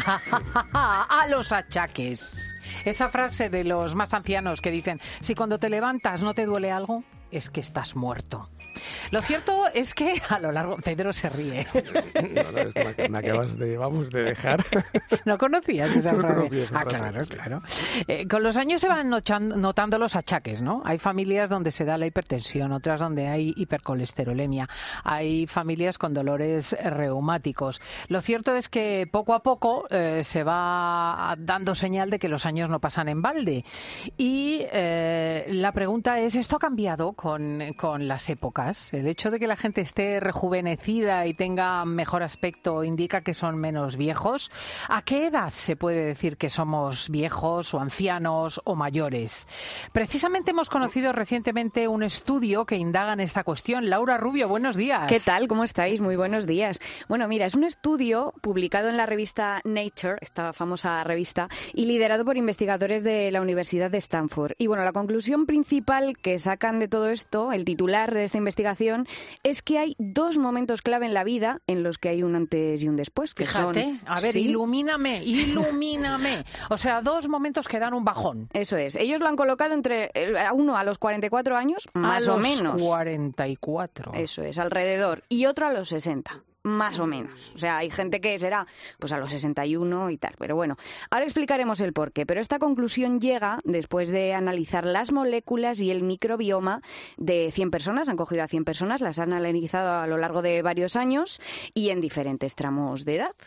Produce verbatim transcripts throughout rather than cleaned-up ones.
A los achaques. Esa frase de los más ancianos que dicen, si cuando te levantas no te duele algo, es que estás muerto. Lo cierto es que a lo largo... Pedro se ríe. No, no, es que me, me acabas de, vamos, de dejar. ¿No conocías esa No frase? conocía esa ah, frase, claro, sí. claro. Eh, con los años se van notando, notando los achaques, ¿no? Hay familias donde se da la hipertensión, otras donde hay hipercolesterolemia, hay familias con dolores reumáticos. Lo cierto es que poco a poco eh, se va dando señal de que los años no pasan en balde. Y eh, la pregunta es, ¿esto ha cambiado con, con las épocas? El hecho de que la gente esté rejuvenecida y tenga mejor aspecto indica que son menos viejos. ¿A qué edad se puede decir que somos viejos o ancianos o mayores? Precisamente hemos conocido recientemente un estudio que indaga en esta cuestión. Laura Rubio, buenos días. ¿Qué tal? ¿Cómo estáis? Muy buenos días. Bueno, mira, es un estudio publicado en la revista Nature, esta famosa revista, y liderado por investigadores de la Universidad de Stanford. Y bueno, la conclusión principal que sacan de todo esto, el titular de esta investigación, es que hay dos momentos clave en la vida en los que hay un antes y un después. Que Fíjate, son, a ver, ¿sí? ilumíname, ilumíname. O sea, dos momentos que dan un bajón. Eso es. Ellos lo han colocado entre uno a los cuarenta y cuatro años, más a o los menos. cuarenta y cuatro. Eso es, alrededor. Y otro a los sesenta. Más o menos. O sea, hay gente que será pues a los sesenta y uno y tal. Pero bueno, ahora explicaremos el porqué. Pero esta conclusión llega después de analizar las moléculas y el microbioma de cien personas. Han cogido a cien personas, las han analizado a lo largo de varios años y en diferentes tramos de edad.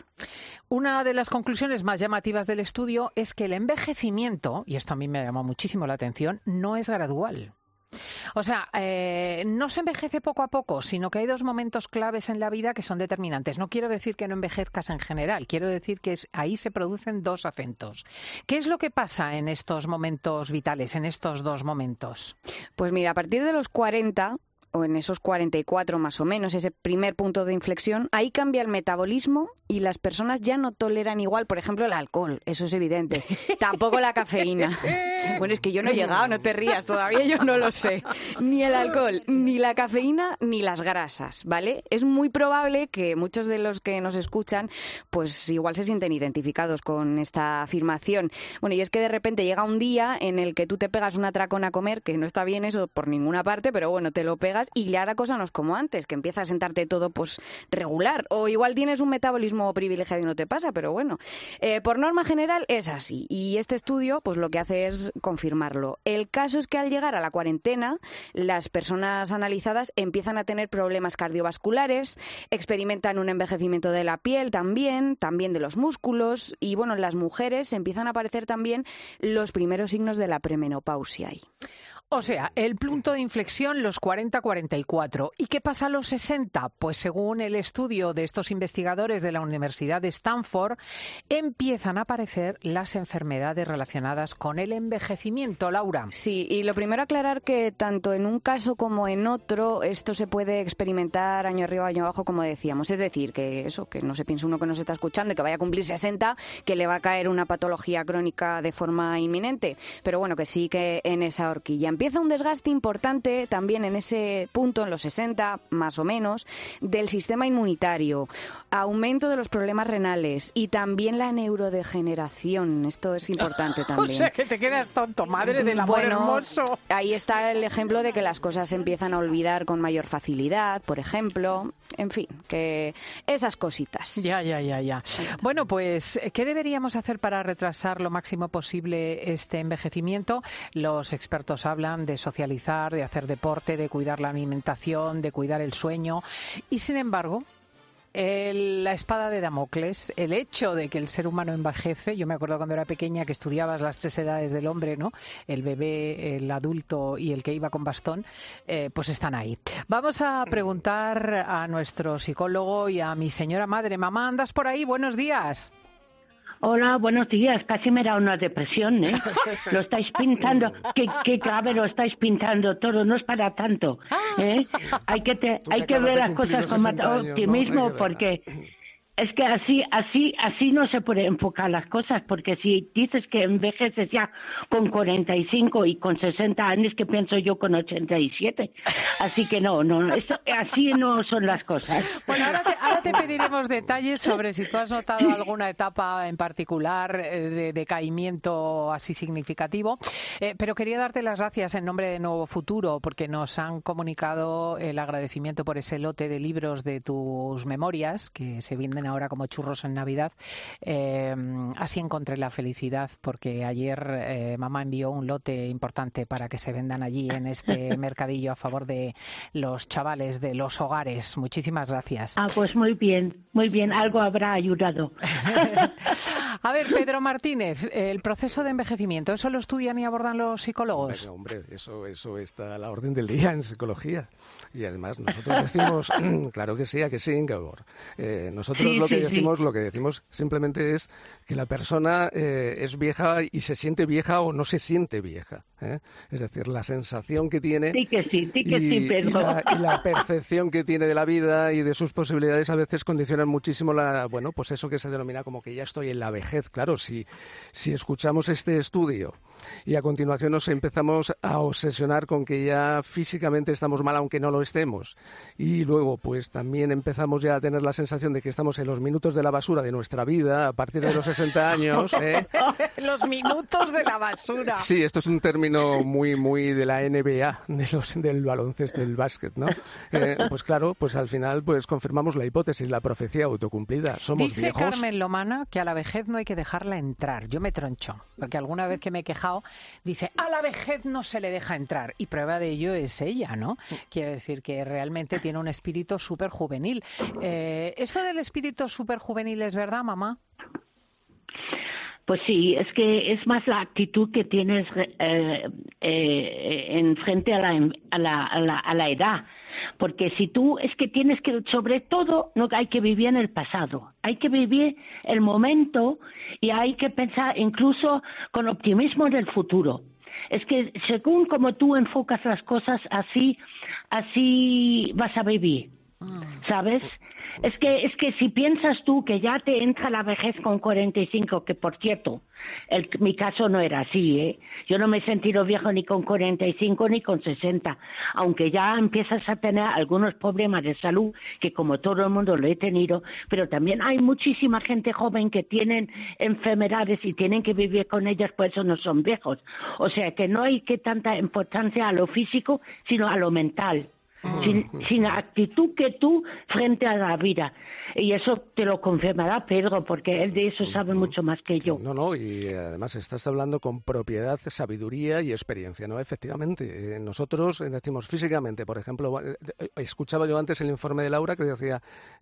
Una de las conclusiones más llamativas del estudio es que el envejecimiento, y esto a mí me llamó muchísimo la atención, no es gradual. O sea, eh, no se envejece poco a poco, sino que hay dos momentos claves en la vida que son determinantes. No quiero decir que no envejezcas en general, quiero decir que es, ahí se producen dos acentos. ¿Qué es lo que pasa en estos momentos vitales, en estos dos momentos? Pues mira, a partir de los cuarenta, o en esos cuarenta y cuatro más o menos, ese primer punto de inflexión, ahí cambia el metabolismo y las personas ya no toleran igual, por ejemplo, el alcohol, eso es evidente. Tampoco la cafeína. Bueno, es que yo no he llegado, no te rías, todavía yo no lo sé. Ni el alcohol, ni la cafeína, ni las grasas, ¿vale? Es muy probable que muchos de los que nos escuchan, pues igual se sienten identificados con esta afirmación. Bueno, y es que de repente llega un día en el que tú te pegas un atracón a comer, que no está bien eso por ninguna parte, pero bueno, te lo pegas y ya la cosa no es como antes, que empieza a sentarte todo pues regular. O igual tienes un metabolismo privilegiado y no te pasa, pero bueno, eh, por norma general es así. Y este estudio pues lo que hace es confirmarlo. El caso es que al llegar a la cuarentena, las personas analizadas empiezan a tener problemas cardiovasculares, experimentan un envejecimiento de la piel también, también de los músculos, y bueno, en las mujeres empiezan a aparecer también los primeros signos de la premenopausia ahí. O sea, el punto de inflexión, los cuarenta a cuarenta y cuatro. ¿Y qué pasa a los sesenta? Pues según el estudio de estos investigadores de la Universidad de Stanford, empiezan a aparecer las enfermedades relacionadas con el envejecimiento, Laura. Sí, y lo primero aclarar que tanto en un caso como en otro, esto se puede experimentar año arriba, año abajo, como decíamos. Es decir, que eso, que no se piense uno que nos está escuchando y que vaya a cumplir sesenta, que le va a caer una patología crónica de forma inminente. Pero bueno, que sí que en esa horquilla empieza un desgaste importante también en ese punto, en los sesenta más o menos, del sistema inmunitario, aumento de los problemas renales y también la neurodegeneración. Esto es importante también. O sea, que te quedas tonto, madre del amor bueno, hermoso. Ahí está el ejemplo de que las cosas se empiezan a olvidar con mayor facilidad, por ejemplo. En fin, que esas cositas. Ya, ya, ya, ya. Bueno, pues, ¿qué deberíamos hacer para retrasar lo máximo posible este envejecimiento? Los expertos hablan de socializar, de hacer deporte, de cuidar la alimentación, de cuidar el sueño. Y, sin embargo, el, la espada de Damocles, el hecho de que el ser humano envejece. Yo me acuerdo cuando era pequeña que estudiabas las tres edades del hombre, ¿no? El bebé, el adulto y el que iba con bastón, eh, pues están ahí. Vamos a preguntar a nuestro psicólogo y a mi señora madre. Mamá, ¿andas por ahí? Buenos días. Hola, buenos días. Casi me da una depresión, ¿eh? Lo estáis pintando, qué, qué grave lo estáis pintando todo, no es para tanto, ¿eh? Hay que te, hay que ver las cosas con más optimismo, ¿no? Porque Es que así, así, así no se puede enfocar las cosas, porque si dices que envejeces ya con cuarenta y cinco y con sesenta años, que pienso yo con ochenta y siete. Así que no, no, eso, así no son las cosas. Bueno, ahora te, ahora te pediremos detalles sobre si tú has notado alguna etapa en particular de decaimiento así significativo, eh, pero quería darte las gracias en nombre de Nuevo Futuro, porque nos han comunicado el agradecimiento por ese lote de libros de tus memorias, que se venden ahora como churros en Navidad. Eh, así encontré la felicidad, porque ayer eh, mamá envió un lote importante para que se vendan allí en este mercadillo a favor de los chavales de los hogares. Muchísimas gracias. Ah, pues muy bien, muy bien, algo habrá ayudado. A ver, Pedro Martínez, el proceso de envejecimiento, ¿eso lo estudian y abordan los psicólogos? Hombre, hombre, eso, eso está a la orden del día en psicología. Y además nosotros decimos, claro que sí, a que sí, Ingeborg. Eh, nosotros Sí, lo que sí, decimos, sí. lo que decimos simplemente es que la persona eh, es vieja y se siente vieja o no se siente vieja, ¿eh? Es decir, la sensación que tiene Sí que sí, sí que y, sí, Pedro. y la, y la percepción que tiene de la vida y de sus posibilidades a veces condicionan muchísimo la, bueno, pues eso que se denomina como que ya estoy en la vejez. Claro, si, si escuchamos este estudio y a continuación nos empezamos a obsesionar con que ya físicamente estamos mal aunque no lo estemos, y luego pues también empezamos ya a tener la sensación de que estamos en los minutos de la basura de nuestra vida a partir de los sesenta años, ¿eh? Los minutos de la basura. Sí, esto es un término muy muy de la N B A, de los del baloncesto, del básquet, ¿no? Eh, pues claro, pues al final pues confirmamos la hipótesis, la profecía autocumplida. Somos Dice viejos. Carmen Lomana que a la vejez no hay que dejarla entrar. Yo me troncho, porque alguna vez que me he quejado, dice, a la vejez no se le deja entrar. Y prueba de ello es ella, ¿no? Quiere decir que realmente tiene un espíritu súper juvenil. Eh, ¿Eso del espíritu súper juvenil es verdad, mamá? Pues sí, es que es más la actitud que tienes eh, eh, en frente a la, a, la, a, la, a la edad. Porque si tú, es que tienes que, sobre todo, no hay que vivir en el pasado. Hay que vivir el momento y hay que pensar incluso con optimismo en el futuro. Es que según como tú enfocas las cosas, así, así vas a vivir. ¿Sabes? Es que es que si piensas tú que ya te entra la vejez con cuarenta y cinco, que por cierto, el, mi caso no era así, ¿eh? Yo no me he sentido viejo ni con cuarenta y cinco ni con sesenta, aunque ya empiezas a tener algunos problemas de salud, que como todo el mundo lo he tenido, pero también hay muchísima gente joven que tienen enfermedades y tienen que vivir con ellas, por eso no son viejos. O sea que no hay que tanta importancia a lo físico, sino a lo mental. Sin, sin la actitud que tú frente a la vida. Y eso te lo confirmará Pedro, porque él de eso sabe mucho más que yo. No, no, y además estás hablando con propiedad, sabiduría y experiencia, ¿no? Efectivamente, eh, nosotros decimos físicamente, por ejemplo, eh, escuchaba yo antes el informe de Laura que decía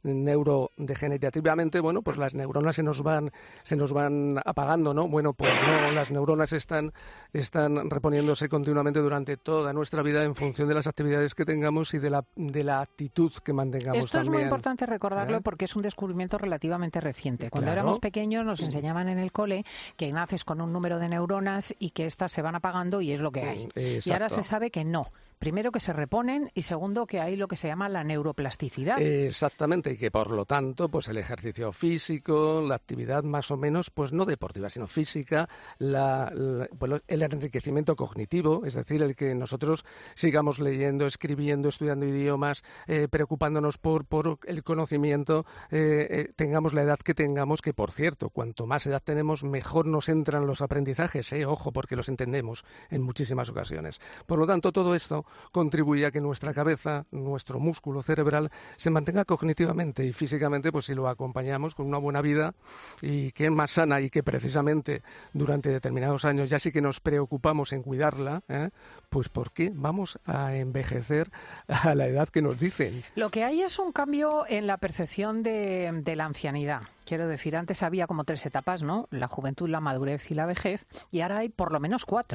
neurodegenerativamente, bueno, pues las neuronas se nos van se nos van apagando, ¿no? Bueno, pues no, las neuronas están, están reponiéndose continuamente durante toda nuestra vida en función de las actividades que tengamos y de la, de la actitud que mantengamos. Esto también. Es muy importante recordarlo, ¿Eh? porque es un descubrimiento relativamente reciente. Cuando Claro. éramos pequeños nos enseñaban en el cole que naces con un número de neuronas y que éstas se van apagando y es lo que hay. Exacto. Y ahora se sabe que no. Primero, que se reponen, y segundo, que hay lo que se llama la neuroplasticidad. Exactamente, y que por lo tanto, pues el ejercicio físico, la actividad más o menos, pues no deportiva, sino física, la, la, pues el enriquecimiento cognitivo, es decir, el que nosotros sigamos leyendo, escribiendo, estudiando idiomas, eh, preocupándonos por, por el conocimiento, eh, eh, tengamos la edad que tengamos, que por cierto, cuanto más edad tenemos, mejor nos entran los aprendizajes, eh, ojo, porque los entendemos en muchísimas ocasiones. Por lo tanto, todo esto contribuye a que nuestra cabeza, nuestro músculo cerebral, se mantenga cognitivamente y físicamente, pues si lo acompañamos con una buena vida y que es más sana y que precisamente durante determinados años ya sí que nos preocupamos en cuidarla, ¿eh? Pues ¿por qué vamos a envejecer a la edad que nos dicen? Lo que hay es un cambio en la percepción de, de la ancianidad. Quiero decir, antes había como tres etapas, ¿no? La juventud, la madurez y la vejez, y ahora hay por lo menos cuatro.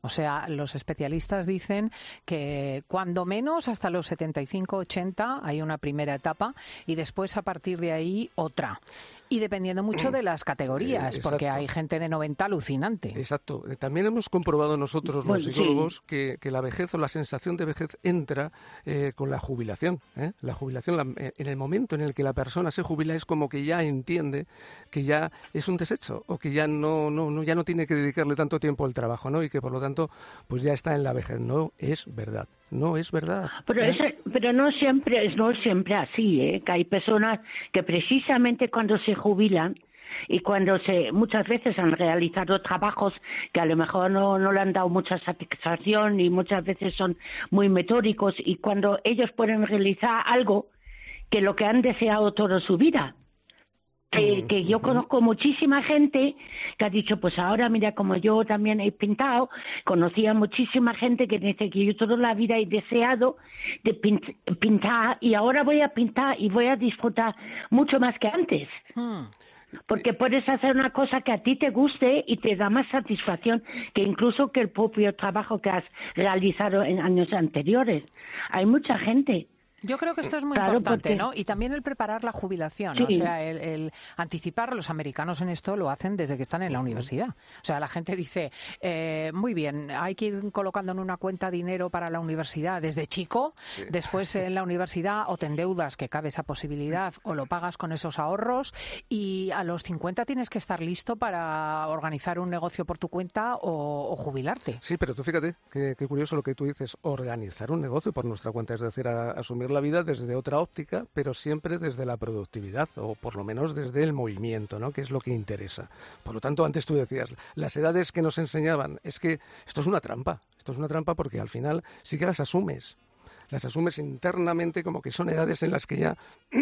O sea, los especialistas dicen que cuando menos hasta los setenta y cinco ochenta hay una primera etapa y después a partir de ahí otra. Y dependiendo mucho de las categorías, eh, porque hay gente de noventa alucinante. Exacto. También hemos comprobado nosotros, los Bueno, psicólogos, sí. que, que la vejez o la sensación de vejez entra eh, con la jubilación. ¿eh? La jubilación, la, en el momento en el que la persona se jubila, es como que ya entiende que ya es un desecho o que ya no, no, no, ya no tiene que dedicarle tanto tiempo al trabajo, ¿no? Y que por lo tanto pues ya está en la vejez. No es verdad. No es verdad. Pero, ¿eh? es, pero no siempre es no siempre así, ¿eh? Que hay personas que precisamente cuando se jubilan y cuando se muchas veces han realizado trabajos que a lo mejor no, no le han dado mucha satisfacción y muchas veces son muy metódicos, y cuando ellos pueden realizar algo que lo que han deseado toda su vida. Que, que yo conozco muchísima gente que ha dicho, pues ahora mira, como yo también he pintado, conocía muchísima gente que dice que yo toda la vida he deseado de pintar y ahora voy a pintar y voy a disfrutar mucho más que antes. Hmm. Porque puedes hacer una cosa que a ti te guste y te da más satisfacción que incluso que el propio trabajo que has realizado en años anteriores. Hay mucha gente. Yo creo que esto es muy claro, importante, porque... ¿no? Y también el preparar la jubilación, sí. O sea, el, el anticipar. Los americanos en esto lo hacen desde que están en la universidad. O sea, la gente dice, eh, muy bien, hay que ir colocando en una cuenta dinero para la universidad desde chico, sí. Después en la universidad o te endeudas, que cabe esa posibilidad, o lo pagas con esos ahorros, y a los cincuenta tienes que estar listo para organizar un negocio por tu cuenta o, o jubilarte. Sí, pero tú fíjate, qué, qué curioso lo que tú dices, organizar un negocio por nuestra cuenta, es decir, a, asumir la vida desde otra óptica, pero siempre desde la productividad, o por lo menos desde el movimiento, ¿no? Que es lo que interesa. Por lo tanto, antes tú decías, las edades que nos enseñaban, es que esto es una trampa, esto es una trampa porque al final sí que las asumes. Las asumes internamente como que son edades en las que ya,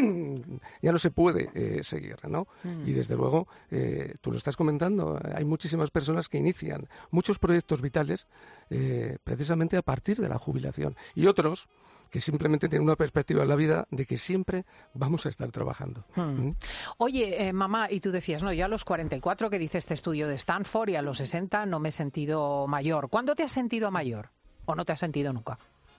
ya no se puede eh, seguir, ¿no? Mm. Y desde luego, eh, tú lo estás comentando, hay muchísimas personas que inician muchos proyectos vitales eh, precisamente a partir de la jubilación, y otros que simplemente tienen una perspectiva en la vida de que siempre vamos a estar trabajando. Mm. ¿Mm? Oye, eh, mamá, y tú decías, no, yo a los cuarenta y cuatro que dice este estudio de Stanford y a los sesenta no me he sentido mayor. ¿Cuándo te has sentido mayor? ¿O no te has sentido nunca?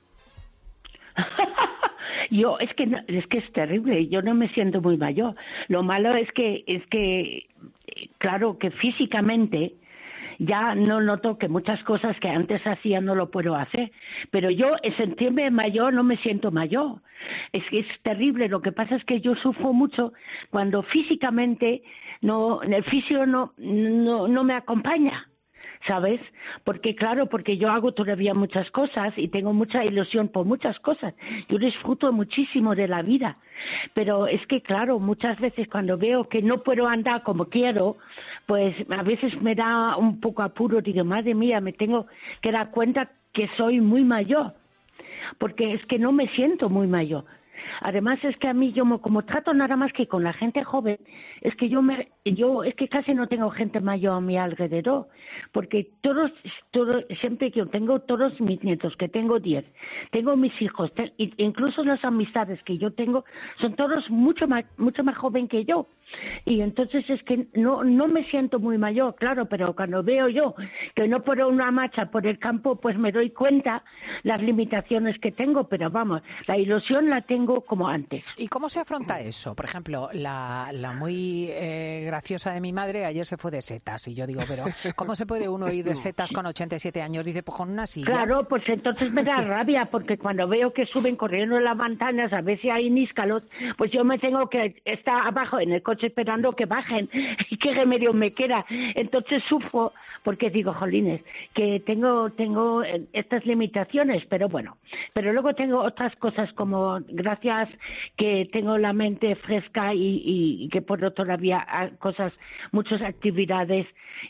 Yo es que no, es que es terrible, yo no me siento muy mayor. Lo malo es que es que claro que físicamente ya no noto que muchas cosas que antes hacía no lo puedo hacer, pero yo en sentirme mayor no me siento mayor. Es que es terrible, lo que pasa es que yo sufro mucho cuando físicamente no el fisio no no no me acompaña. ¿Sabes? Porque claro, porque yo hago todavía muchas cosas y tengo mucha ilusión por muchas cosas. Yo disfruto muchísimo de la vida, pero es que claro, muchas veces cuando veo que no puedo andar como quiero, pues a veces me da un poco apuro, digo, madre mía, me tengo que dar cuenta que soy muy mayor, porque es que no me siento muy mayor. Además es que a mí yo como trato nada más que con la gente joven, es que yo me yo es que casi no tengo gente mayor a mi alrededor, porque todos todos siempre que yo tengo todos mis nietos, que tengo diez, tengo mis hijos, te, incluso las amistades que yo tengo son todos mucho más mucho más joven que yo. Y entonces es que no no me siento muy mayor, claro, pero cuando veo yo que no puedo una marcha por el campo, pues me doy cuenta las limitaciones que tengo, pero vamos, la ilusión la tengo como antes. ¿Y cómo se afronta eso? Por ejemplo, la, la muy eh, graciosa de mi madre ayer se fue de setas, y yo digo, pero ¿cómo se puede uno ir de setas con ochenta y siete años? Dice, pues con una silla. Claro, pues entonces me da rabia, porque cuando veo que suben corriendo en las montañas a ver si hay níscalos, pues yo me tengo que estar abajo en el coche esperando que bajen, y qué remedio me queda. Entonces sufro, porque digo, jolines, que tengo tengo estas limitaciones, pero bueno, pero luego tengo otras cosas como, gracias que tengo la mente fresca y, y, y que puedo todavía cosas, muchas actividades,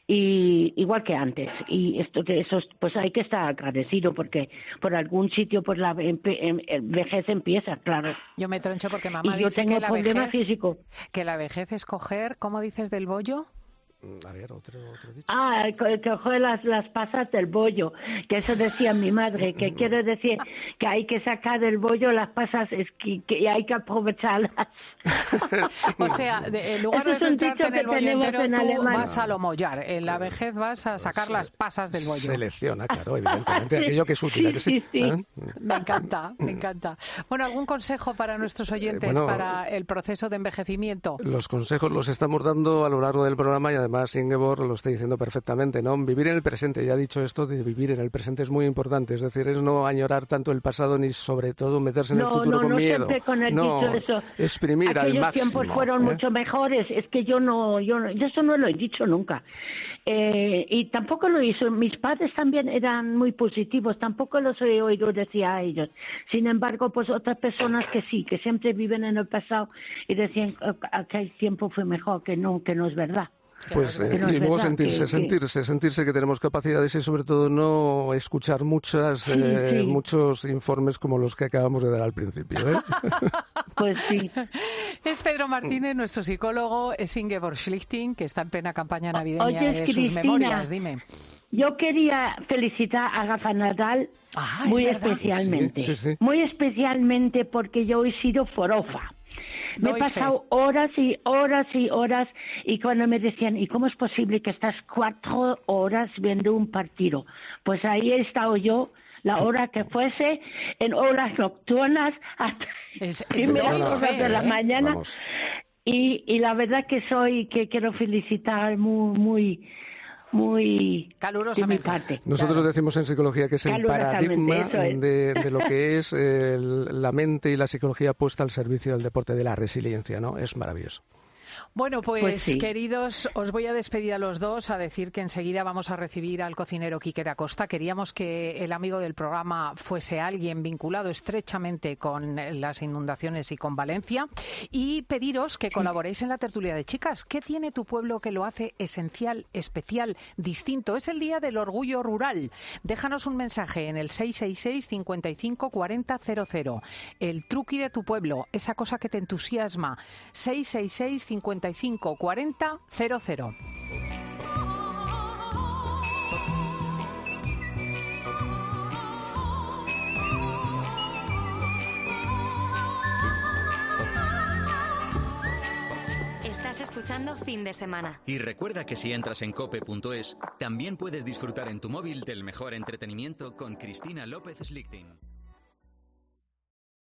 y igual que antes, y esto de eso pues hay que estar agradecido, porque por algún sitio pues la vejez empieza, claro. Yo me troncho porque mamá y yo dice tengo que la problema vejez, físico. Que la vejez es coger, ¿cómo dices del bollo? A ver, otro, otro dicho. Ah, que coge las, las pasas del bollo, que eso decía mi madre, que quiere decir que hay que sacar del bollo las pasas es que, que hay que aprovecharlas. O sea, de, en lugar Eso de es un centrarte dicho en que el bollo tenemos entero, en tú Alemania. vas a lo mollar. En la vejez vas a sacar Se- las pasas del bollo. Selecciona, claro, evidentemente. Aquello que es útil, ¿a que sí? Sí, sí, sí. ¿Eh? Me encanta, me encanta. Bueno, ¿algún consejo para nuestros oyentes bueno, para el proceso de envejecimiento? Los consejos los estamos dando a lo largo del programa y además Ingeborg lo está diciendo perfectamente, ¿no? Vivir en el presente, ya ha dicho esto de vivir en el presente es muy importante, es decir, es no añorar tanto el pasado ni sobre todo meterse en el No, futuro no, con no miedo. siempre con el no, dicho eso. exprimir al Aquellos máximo. tiempos fueron ¿eh? mucho mejores. Es que yo no, yo, no- yo eso no lo he dicho nunca. Eh, y tampoco lo hizo. Mis padres también eran muy positivos. Tampoco los he oído decir a ellos. Sin embargo, pues otras personas que sí, que siempre viven en el pasado y decían que aquel tiempo fue mejor, que no, que no es verdad. Pues Que eh, no es y luego verdad, sentirse, que- que- sentirse, sentirse que tenemos capacidades y sobre todo no escuchar muchas, Sí, eh, sí. muchos informes como los que acabamos de dar al principio. ¿eh? Pues sí. Es Pedro Martínez, nuestro psicólogo, es Ingeborg Schlichting, que está en plena campaña navideña Oye, de sus Cristina, memorias. Dime. Yo quería felicitar a Rafa Nadal Ah, es muy verdad. especialmente. Sí, sí, sí. Muy especialmente porque yo he sido forofa. Me he Doy pasado horas y horas y horas y cuando me decían, ¿y cómo es posible que estás cuatro horas viendo un partido? Pues ahí he estado yo, la hora que fuese, en horas nocturnas, hasta Es- primeras doy horas fe, de la ¿eh? mañana. Vamos. Y, y la verdad que soy, que quiero felicitar muy, muy, muy de mi Calurosamente. parte. Nosotros Claro. decimos en psicología que es el Calurosamente, paradigma eso es. de, de lo que es el- la mente y la psicología puesta al servicio del deporte de la resiliencia, ¿no? Es maravilloso. Bueno, pues, Pues sí. queridos, os voy a despedir a los dos, a decir que enseguida vamos a recibir al cocinero Quique da Costa. Queríamos que el amigo del programa fuese alguien vinculado estrechamente con las inundaciones y con Valencia, y pediros que colaboréis en la tertulia de chicas. ¿Qué tiene tu pueblo que lo hace esencial, especial, distinto? Es el Día del Orgullo Rural. Déjanos un mensaje en el seis seis seis, cincuenta y cinco, cuarenta, cero cero. El truqui de tu pueblo, esa cosa que te entusiasma. seis seis seis, cincuenta y cinco, cuarenta, cero cero. Estás escuchando Fin de Semana. Y recuerda que si entras en cope punto es, también puedes disfrutar en tu móvil del mejor entretenimiento con Cristina López Schlichting.